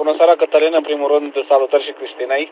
Bună seara, Cătălin, în primul rând, salutări și Cristinei.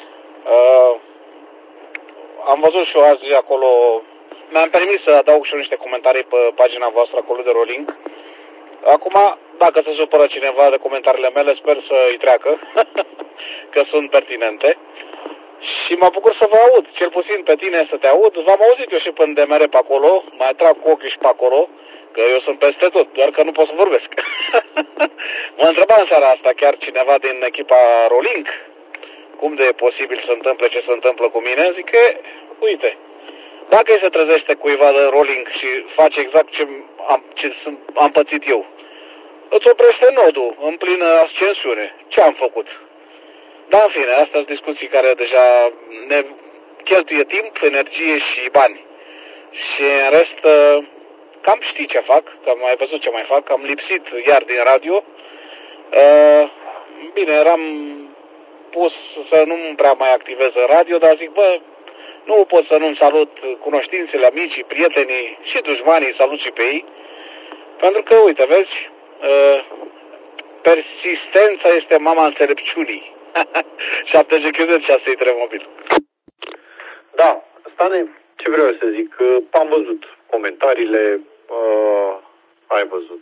Am văzut și eu azi acolo, mi-am permis să adaug și eu niște comentarii pe pagina voastră acolo de rolling. Acum, dacă se supără cineva de comentariile mele, sper să îi treacă, că sunt pertinente. Și mă bucur să vă aud, cel puțin pe tine să te aud. V-am auzit eu și pe DMR pe acolo, mai trag cu ochii și pe acolo, că eu sunt peste tot, doar că nu pot să vorbesc. Mă întreba în seara asta chiar cineva din echipa Rolling, cum de e posibil să întâmple ce se întâmplă cu mine. Zic că, uite, dacă îi se trezește cuiva de Rolling și face exact ce am pățit eu, îți oprește nodul în plină ascensiune. Ce am făcut? Da, în fine, astea sunt discuții care deja ne cheltuie timp, energie și bani. Și în rest, cam știi ce fac, că am mai văzut ce mai fac, am lipsit iar din radio. Bine, eram pus să nu prea mai activez în radio, dar zic, nu pot să nu-mi salut cunoștințele, amicii, prietenii și dușmanii, salut și pe ei. Pentru că, uite, vezi, persistența este mama înțelepciunii. 70 km și asta-i mobil. Da, Stane, ce vreau să zic, am văzut comentariile, ai văzut,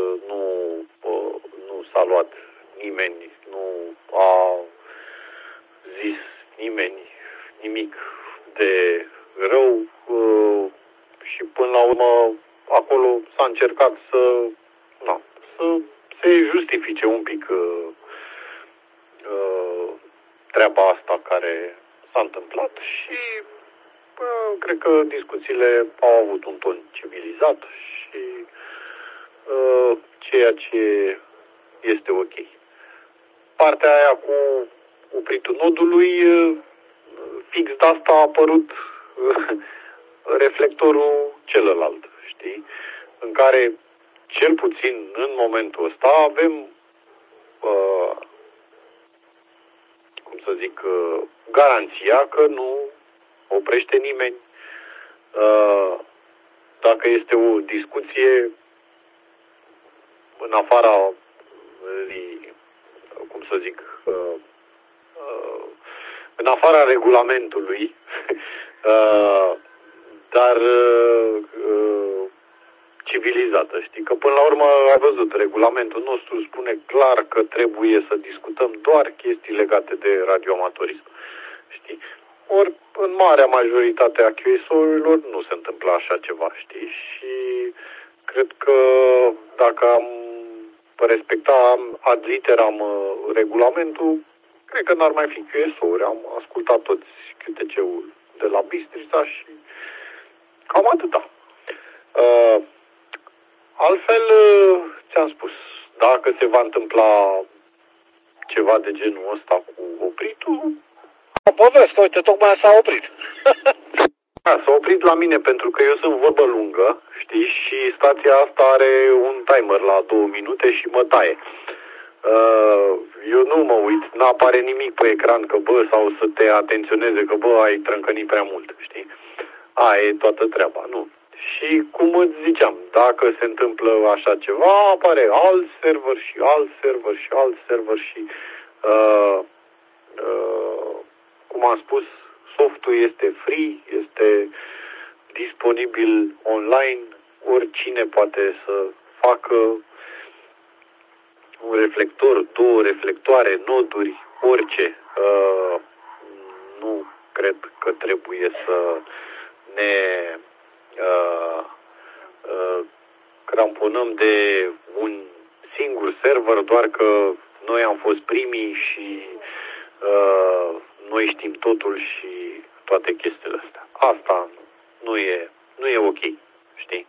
nu s-a luat nimeni, nu a zis nimeni nimic de rău și până la urmă acolo s-a încercat să se justifice un pic treaba asta care s-a întâmplat și cred că discuțiile au avut un ton civilizat și ceea ce este ok. Partea aia cu opritul nodului, fix de asta a apărut reflectorul celălalt, știi? În care, cel puțin în momentul ăsta, avem garanția că nu oprește nimeni. Dacă este o discuție în afara în afara regulamentului, dar civilizată, știi? Că până la urmă, ai văzut, regulamentul nostru spune clar că trebuie să discutăm doar chestii legate de radioamatorism, știi? Ori în marea majoritate a QSO-urilor nu se întâmplă așa ceva, știi? Și cred că dacă am respecta ad literam regulamentul, cred că n-ar mai fi QSO-uri. Am ascultat toți QTC-ul de la Bistrița și cam atâta. Altfel, ți-am spus, dacă se va întâmpla ceva de genul ăsta cu opritul... Poveste, uite, tocmai s-a oprit. S-a oprit la mine pentru că eu sunt vorbă lungă, știi, și stația asta are un timer la 2 minute și mă taie. Eu nu mă uit, n-apare nimic pe ecran că, sau să te atenționeze că, ai trâncănit prea mult, știi? Aia e toată treaba, nu. Și cum îți ziceam, dacă se întâmplă așa ceva, apare alt server și alt server și alt server și, cum am spus, softul este free, este disponibil online, oricine poate să facă un reflector, 2 reflectoare, noduri, orice. Nu cred că trebuie să ne cramponăm de un singur server, doar că noi am fost primii și noi știm totul și toate chestiile astea. Asta nu e ok, știi?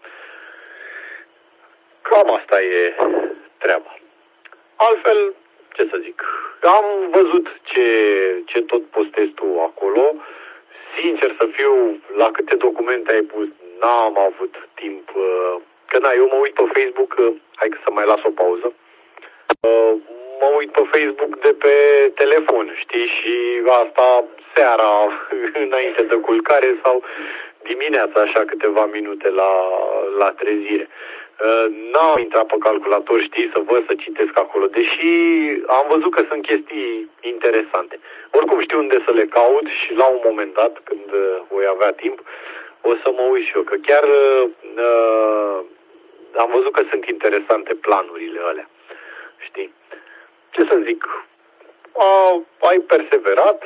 Cam asta e treaba. Altfel, ce să zic, am văzut ce tot postezi tu acolo. Sincer să fiu, la câte documente ai pus, n-am avut timp. Că eu mă uit pe Facebook, hai că să mai las o pauză. Mă uit pe Facebook de pe telefon, știi, și asta seara, înainte de culcare sau dimineața, așa câteva minute la trezire. N-am intrat pe calculator, știi, să văd, să citesc acolo, deși am văzut că sunt chestii interesante. Oricum știu unde să le caut și la un moment dat, când voi avea timp, o să mă uit și eu, că chiar am văzut că sunt interesante planurile alea, știi? Ce să zic, ai perseverat,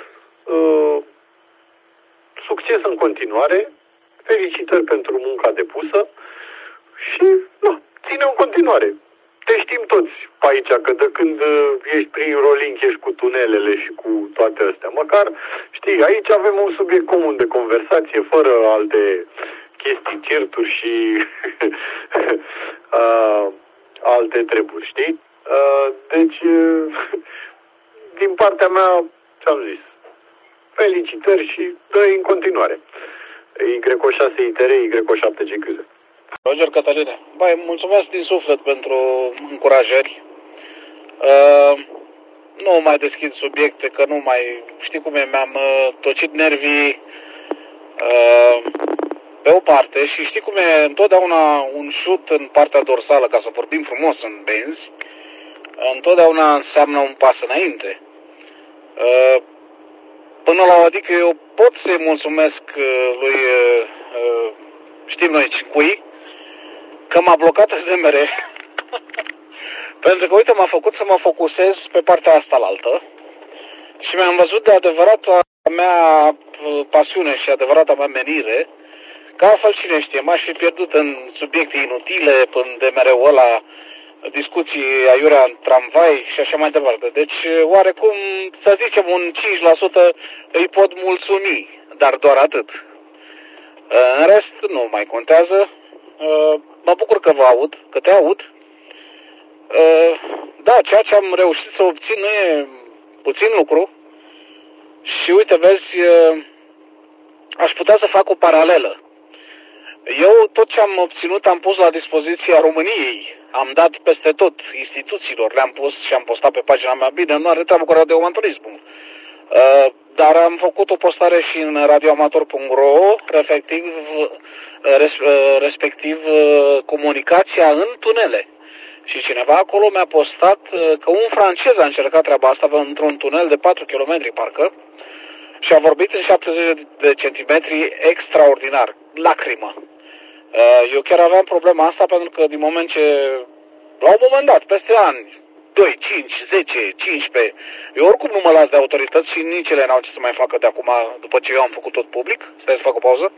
succes în continuare, felicitări pentru munca depusă și, ține în continuare. Te știm toți pe aici, că de când ești prin Rolling, ești cu tunelele și cu toate astea. Măcar, știi, aici avem un subiect comun de conversație, fără alte chestii, certuri și alte treburi, știi? Deci, din partea mea, ți-am zis, felicitări și dă-i în continuare. Y6 ITR, Y7 GQZ. Roger Cătăline, băi, mulțumesc din suflet pentru încurajări. Nu mai deschid subiecte, că nu mai, știi cum e, mi-am tocit nervii pe o parte și știi cum e, întotdeauna un șut în partea dorsală, ca să vorbim frumos în benzi, întotdeauna înseamnă un pas înainte. Până la o, adică eu pot să-i mulțumesc lui, știm noi cui, că m-a blocat SMR, pentru că, uite, m-a făcut să mă focusez pe partea asta altă și mi-am văzut de adevărata mea pasiune și adevărata mea menire, că altfel cine știe, m-aș fi pierdut în subiecte inutile, în DMR-ul ăla, discuții aiurea în tramvai și așa mai departe. Deci, oarecum, să zicem, un 5% îi pot mulțumi, dar doar atât. În rest, nu mai contează. Mă bucur că vă aud, că te aud. Da, ceea ce am reușit să obțin nu e puțin lucru. Și uite, vezi, aș putea să fac o paralelă. Eu tot ce am obținut am pus la dispoziția României. Am dat peste tot instituțiilor, le-am pus și am postat pe pagina mea. Bine, nu are treabă cu radioamatorismul. Dar am făcut o postare și în radioamator.ro, respectiv comunicația în tunele. Și cineva acolo mi-a postat că un francez a încercat treaba asta într-un tunel de 4 km parcă și a vorbit în 70 de centimetri extraordinar, lacrimă. Eu chiar aveam problema asta pentru că din moment ce, la un moment dat, peste ani, 2, 5, 10, 15, eu oricum nu mă las de autorități și nici ele n-au ce să mai facă de acum, după ce eu am făcut tot public. Stai să fac o pauză.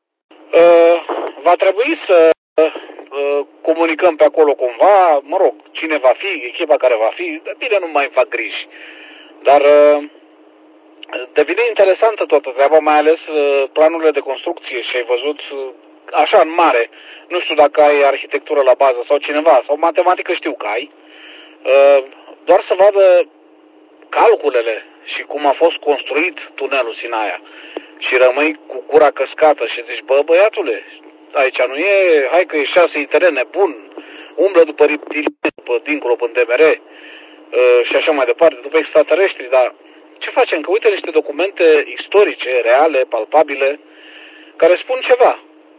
Va trebui să comunicăm pe acolo cumva, mă rog, cine va fi, echipa care va fi, bine, nu mai fac griji. Dar devine interesantă toată treaba, mai ales planurile de construcție și ai văzut așa în mare, nu știu dacă ai arhitectură la bază sau cineva, sau matematică știu că ai, doar să vadă calculele și cum a fost construit tunelul Sinaia și rămâi cu gura căscată și zici, băiatule, aici nu e, hai că e 6 ITR nebun, umblă după reptilieni, după dincolo, până DMR și așa mai departe, după extraterestri, dar ce facem? Că uite niște documente istorice, reale, palpabile, care spun ceva.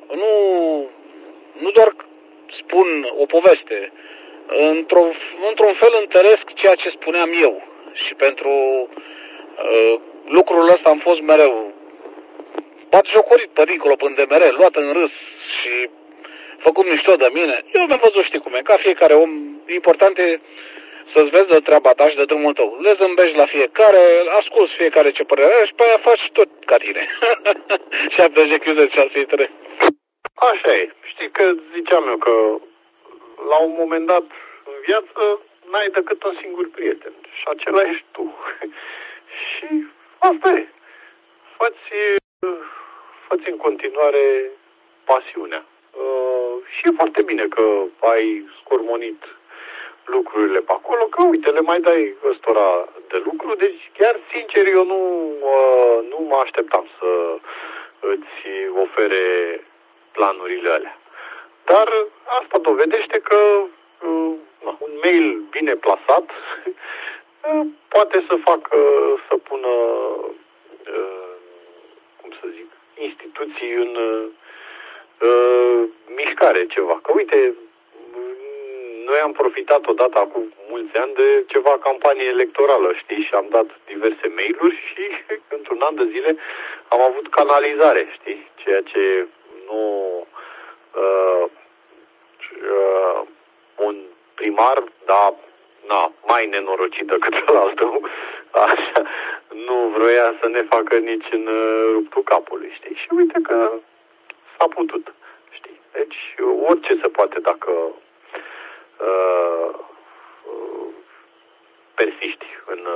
Nu doar spun o poveste. Într-un fel întăresc ceea ce spuneam eu. Și pentru lucrul ăsta am fost mereu batjocorit pe dincolo, până de mere, luat în râs și făcut mișto de mine. Eu mi-am văzut, știi cum e, ca fiecare om, important e să-ți vezi de treaba ta și de drumul tău. Le zâmbești la fiecare, asculți fiecare ce părere are și pe aia faci tot ca tine. Și am de 6 3. Așa e. Știi că ziceam eu că la un moment dat în viață n-ai decât un singur prieten. Și acela ești tu. Și asta e. Fă-ți în continuare pasiunea. Și e foarte bine că ai scormonit lucrurile pe acolo, că uite, le mai dai ăstora de lucru, deci chiar sincer eu nu mă așteptam să îți ofere planurile alea. Dar asta dovedește că un mail bine plasat poate să pună, cum să zic, instituții în mișcare ceva. Că uite, noi am profitat odată acum mulți ani de ceva campanie electorală, știi, și am dat diverse mail-uri și într-un an de zile am avut canalizare, știi, ceea ce nu un primar, da, mai nenorocit decât ălaltă, așa, nu vroia să ne facă nici în ruptul capului, știi, și uite că s-a putut, știi, deci orice se poate dacă persiști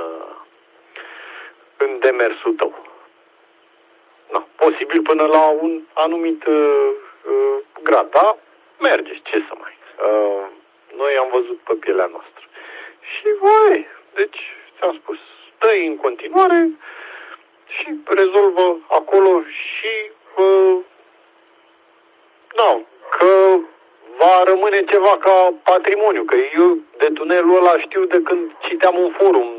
în demersul tău. Na, posibil până la un anumit grad, da? Merge, ce să mai. Noi am văzut pe pielea noastră. Și, voi, deci, ți-am spus, stai în continuare și rezolvă acolo și, că va rămâne ceva ca patrimoniu, că eu de tunelul ăla știu de când citeam un forum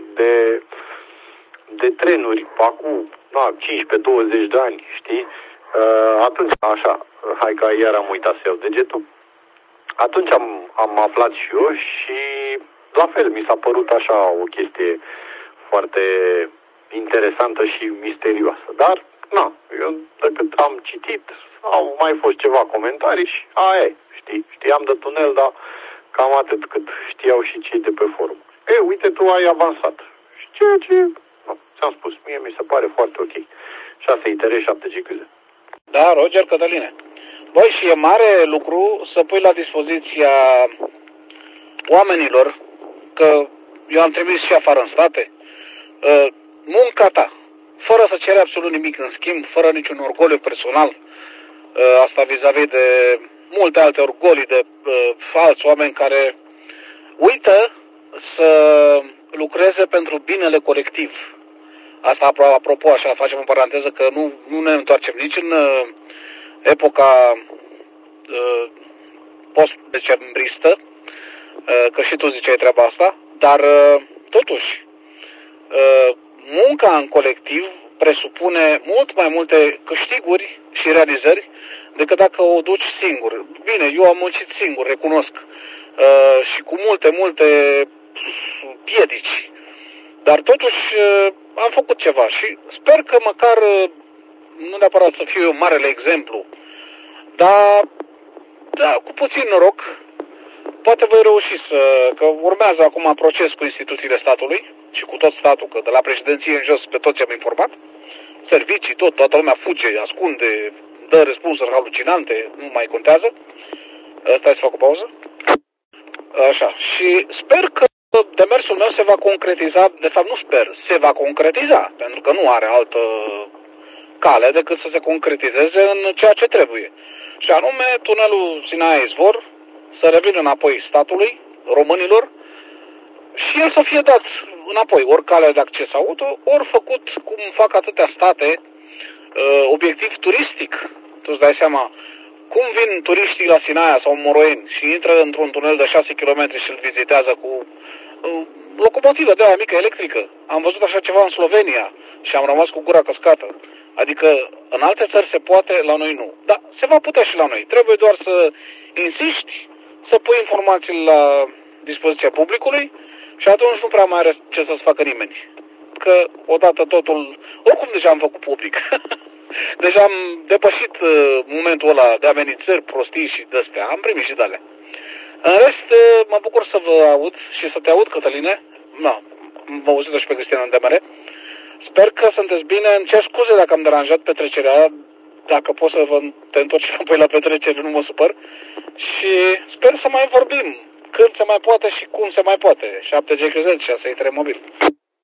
de trenuri, acum 15-20 de ani, știi? Atunci, așa, hai că iar am uitat să iau degetul, atunci am aflat și eu și la fel mi s-a părut așa o chestie foarte interesantă și misterioasă. Dar, eu decât am citit, au mai fost ceva comentarii și aia e, știam de tunel, dar cam atât cât știau și cei de pe forum. Uite, tu ai avansat. Și ceea ce, ți-am spus, mie mi se pare foarte ok. 6 ITR, 7 GQZ. Da, Roger, Cătăline. Băi, și e mare lucru să pui la dispoziția oamenilor, că eu am trimis și afară în state, munca ta, fără să cere absolut nimic în schimb, fără niciun orgoliu personal, asta vis-a-vis de multe alte orgolii de alți oameni care uită să lucreze pentru binele colectiv. Asta, apropo, așa, facem o paranteză, că nu ne întoarcem nici în epoca post-decembristă, că și tu ziceai treaba asta, dar totuși munca în colectiv presupune mult mai multe câștiguri și realizări decât dacă o duci singur. Bine, eu am muncit singur, recunosc, și cu multe piedici, dar totuși am făcut ceva și sper că măcar, nu neapărat să fiu eu marele exemplu, dar da, cu puțin noroc, poate voi reuși că urmează acum proces cu instituțiile statului și cu tot statul, că de la președinție în jos pe toți am informat, servicii, toată lumea fuge, ascunde, dă răspunsuri halucinante, nu mai contează. Stai să fac o pauză. Așa, și sper că demersul meu se va concretiza, de fapt nu sper, se va concretiza, pentru că nu are altă cale decât să se concretizeze în ceea ce trebuie. Și anume, tunelul Sinaia-Izvor să revină înapoi statului, românilor, și el să fie dat înapoi, ori calea de acces auto, ori făcut, cum fac atâtea state, obiectiv turistic. Tu îți dai seama, cum vin turiștii la Sinaia sau Moroeni și intră într-un tunel de 6 km și îl vizitează cu locomotivă de aia mică, electrică. Am văzut așa ceva în Slovenia și am rămas cu gura căscată. Adică în alte țări se poate, la noi nu. Da, se va putea și la noi. Trebuie doar să insiști, să pui informații la dispoziția publicului și atunci nu prea mai are ce să-ți facă nimeni. Că odată totul, oricum deja am făcut public. Deja am depășit momentul ăla de amenințări, prostii și de-astea. Am primit și de-alea. În rest, mă bucur să vă aud și să te aud, Cătăline. Vă auzit și pe Cristian în demere. Sper că sunteți bine. Îmi cer scuze dacă am deranjat petrecerea. Dacă poți să te întorci înapoi la petrecere, nu mă supăr. Și sper să mai vorbim când se mai poate și cum se mai poate. 7G Crezet, 6 ITR mobil.